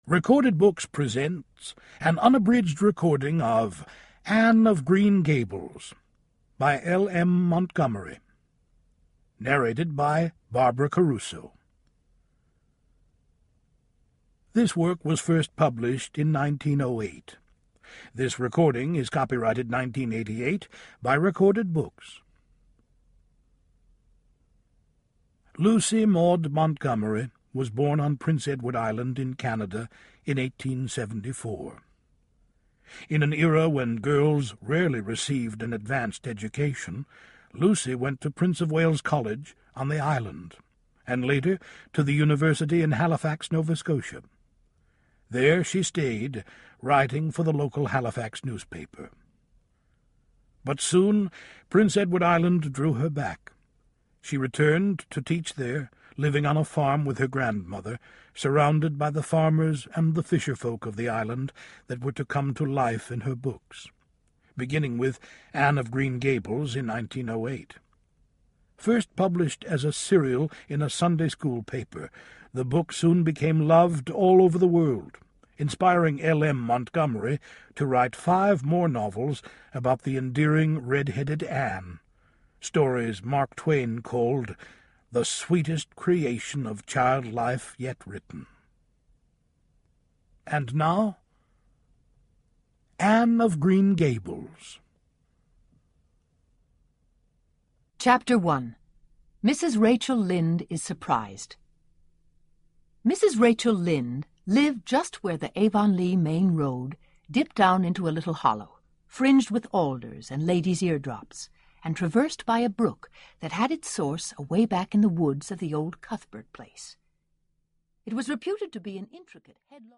Recorded Books presents an unabridged recording of Anne of Green Gables by L. M. Montgomery, narrated by Barbara Caruso. This work was first published in 1908. This recording is copyrighted 1988 by Recorded Books. Lucy Maud Montgomery was born on Prince Edward Island in Canada in 1874. In an era when girls rarely received an advanced education, Lucy went to Prince of Wales College on the island, and later to the University in Halifax, Nova Scotia. There she stayed, writing for the local Halifax newspaper. But soon Prince Edward Island drew her back. She returned to teach there, living on a farm with her grandmother, surrounded by the farmers and the fisher-folk of the island that were to come to life in her books, beginning with Anne of Green Gables in 1908. First published as a serial in a Sunday school paper, the book soon became loved all over the world, inspiring L. M. Montgomery to write 5 more novels about the endearing red-headed Anne, stories Mark Twain called the sweetest creation of child life yet written. And now, Anne of Green Gables. Chapter 1. Mrs. Rachel Lynde is surprised. Mrs. Rachel Lynde lived just where the Avonlea main road dipped down into a little hollow, fringed with alders and ladies' eardrops, and traversed by a brook that had its source away back in the woods of the old Cuthbert place. It was reputed to be an intricate headlong